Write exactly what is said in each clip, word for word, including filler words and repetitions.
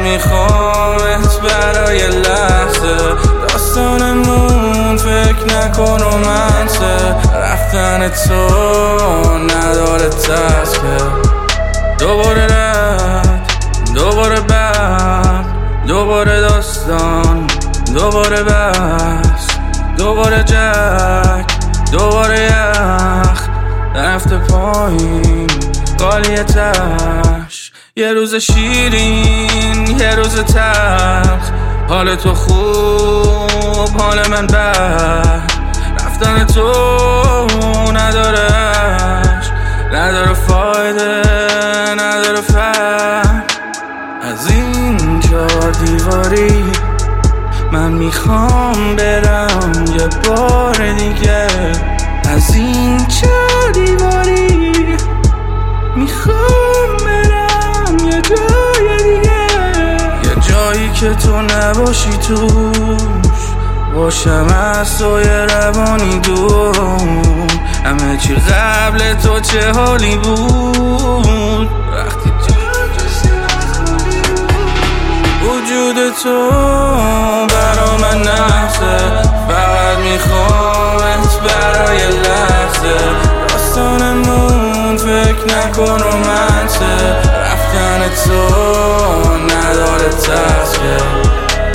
میخوامت برای لحظه داستانمون فکر نکن رومنسه رفتن تو نداره تسکه دوباره رد دوباره برد دوباره داستان دوباره بس دوباره جک دوباره یخ رفته پایین قالی تش یه روز شیرین یه روز تلخ حال تو خوب حال من بد رفتن تو ندارش نداره فایده نداره فهم از این چهار دیواری من میخوام برم یه بار دیگه از این چهار دیواری میخوام برم یه جای دیگه یه جایی که تو نباشی توش باشم از توی روانی دور همه چی قبل تو چه حالی بود وقتی وجود تو برا من نحسه فقط میخوامت برای لحظه داستانمون فکر نکن رومنسه رفتن تو نداره تسکه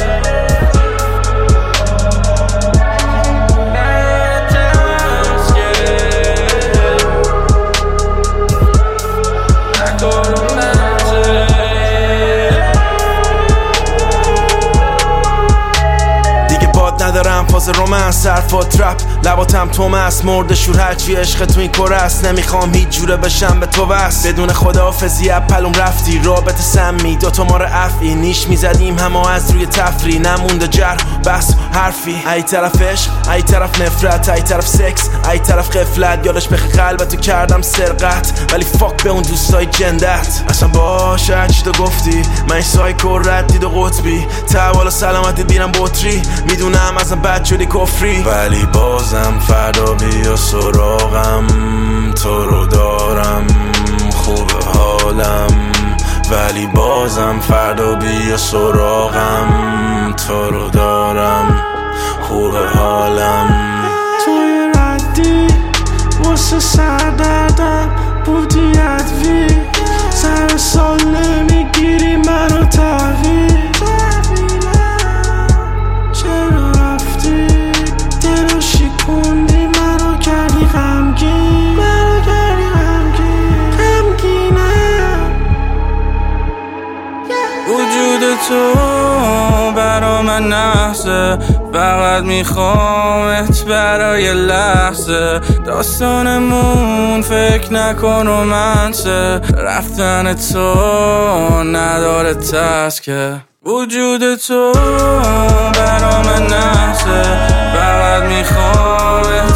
ندارم فاز رومنس حرفا ترپ لباتم تومس مرد شور هرچی عشق تو این کره است نمیخوام هیچ جوره بشم به تو وصل بدون خداحافظی اپلوم رفتی رابطه سمی دوتا ما رو افعی نیش میزدیم همه از روی تفری نمونده جرح بس حرفی ای طرف عشق ای طرف نفرت ای طرف سکس ای طرف غفلت یادش بخی قلبتو کردم سرقت ولی فاک به اون دوستای جندت اصلا باشه هرچی تو گفتی من این سایکو رد دید و قطبی تحوال سلامتی بیرم بطری میدونم ازم بد شدی کفری ولی بازم فردا بیا سراغم تو رو دارم خوب حالم ولی بازم فردا بیا سراغم تو رو دارم خوب حالم توی ردی واسه سردردم بودی ادوی سر سال نمیگیری منو تحویل وجود تو برا من نحسه فقط میخوامت برای لحظه داستانمون فکر نکن رومنسه رفتن تو نداره تسکه وجود تو برا من نحسه فقط میخوامت